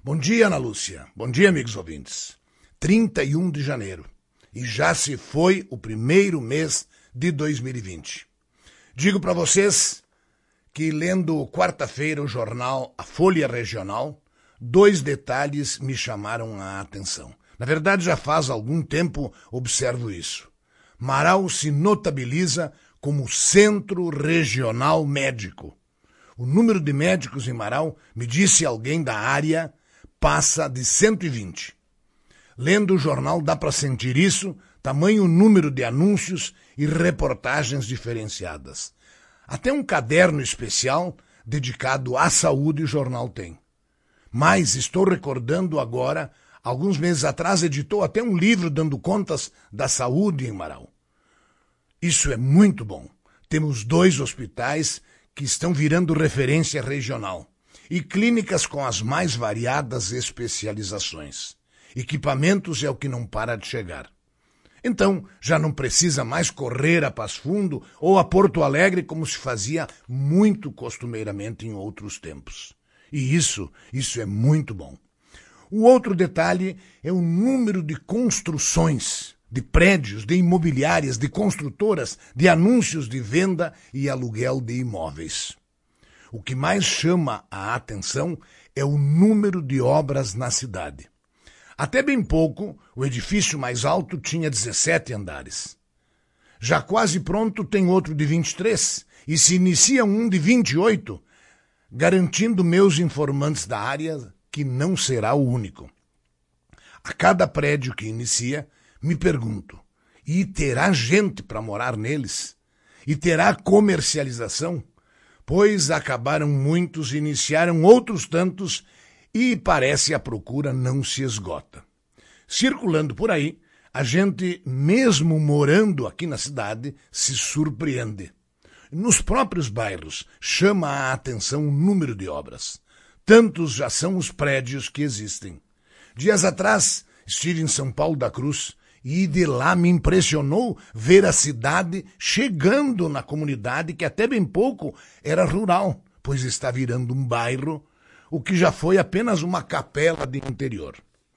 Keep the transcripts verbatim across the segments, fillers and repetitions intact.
Bom dia, Ana Lúcia. Bom dia, amigos ouvintes. trinta e um de janeiro. E já se foi o primeiro mês de dois mil e vinte. Digo para vocês que, lendo quarta-feira o jornal A Folha Regional, dois detalhes me chamaram a atenção. Na verdade, já faz algum tempo observo isso. Marau se notabiliza como centro regional médico. O número de médicos em Marau, me disse alguém da área, passa de cento e vinte. Lendo o jornal dá para sentir isso, tamanho número de anúncios e reportagens diferenciadas. Até um caderno especial dedicado à saúde o jornal tem. Mas estou recordando agora, alguns meses atrás editou até um livro dando contas da saúde em Marau. Isso é muito bom. Temos dois hospitais que estão virando referência regional e clínicas com as mais variadas especializações. Equipamentos é o que não para de chegar. Então, já não precisa mais correr a Passo Fundo ou a Porto Alegre como se fazia muito costumeiramente em outros tempos. E isso, isso é muito bom. O outro detalhe é o número de construções, de prédios, de imobiliárias, de construtoras, de anúncios de venda e aluguel de imóveis. O que mais chama a atenção é o número de obras na cidade. Até bem pouco, o edifício mais alto tinha dezessete andares. Já quase pronto tem outro de vinte e três e se inicia um de vinte e oito, garantindo meus informantes da área que não será o único. A cada prédio que inicia, me pergunto, e terá gente para morar neles? E terá comercialização? Pois acabaram muitos, iniciaram outros tantos e parece a procura não se esgota. Circulando por aí, a gente, mesmo morando aqui na cidade, se surpreende. Nos próprios bairros, chama a atenção o número de obras. Tantos já são os prédios que existem. Dias atrás, estive em São Paulo da Cruz e de lá me impressionou ver a cidade chegando na comunidade que até bem pouco era rural, pois está virando um bairro, o que já foi apenas uma capela de interior.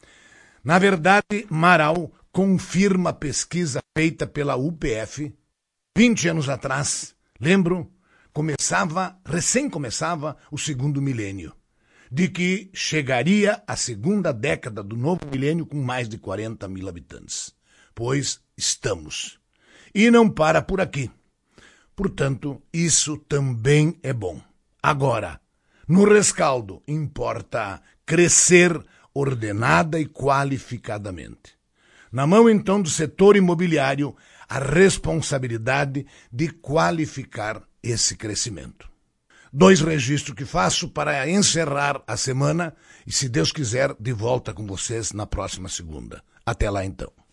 Na verdade, Marau confirma a pesquisa feita pela U P F vinte anos atrás. Lembro, começava, recém começava o segundo milênio, de que chegaria a segunda década do novo milênio com mais de quarenta mil habitantes. Pois estamos. E não para por aqui. Portanto, isso também é bom. Agora, no rescaldo, importa crescer ordenada e qualificadamente. Na mão, então, do setor imobiliário, a responsabilidade de qualificar esse crescimento. Dois registros que faço para encerrar a semana e, se Deus quiser, de volta com vocês na próxima segunda. Até lá, então.